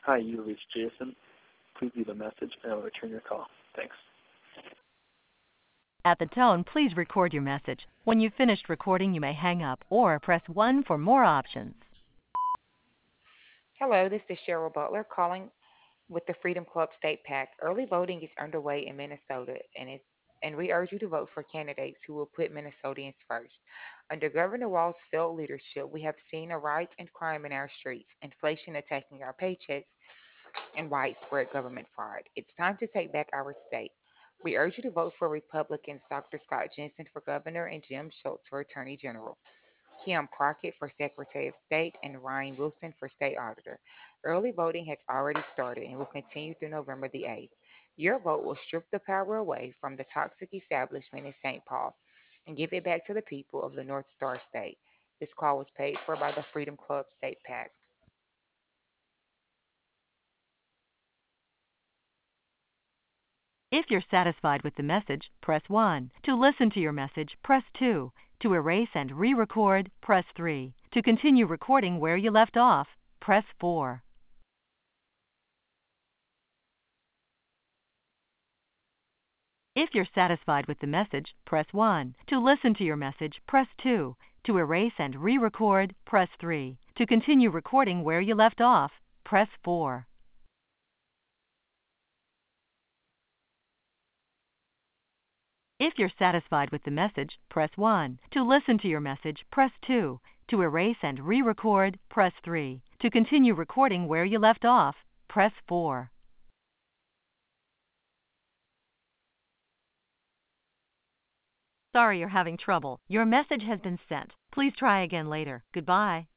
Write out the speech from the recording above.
Hi, you reached Jason. Please leave a message and I will return your call. Thanks. At the tone, please record your message. When you've finished recording, you may hang up or press 1 for more options. Hello, this is Cheryl Butler calling with the Freedom Club State PAC. Early voting is underway in Minnesota, and we urge you to vote for candidates who will put Minnesotans first. Under Governor Walz's failed leadership, we have seen a rise in crime in our streets, inflation attacking our paychecks, and widespread government fraud. It's time to take back our state. We urge you to vote for Republicans Dr. Scott Jensen for governor and Jim Schultz for attorney general. Kim Crockett for Secretary of State, and Ryan Wilson for State Auditor. Early voting has already started and will continue through November the 8th. Your vote will strip the power away from the toxic establishment in St. Paul and give it back to the people of the North Star State. This call was paid for by the Freedom Club State PAC. If you're satisfied with the message, press 1. To listen to your message, press 2. To erase and re-record, press 3. To continue recording where you left off, press 4. If you're satisfied with the message, press 1. To listen to your message, press 2. To erase and re-record, press 3. To continue recording where you left off, press 4. If you're satisfied with the message, press 1. To listen to your message, press 2. To erase and re-record, press 3. To continue recording where you left off, press 4. Sorry you're having trouble. Your message has been sent. Please try again later. Goodbye.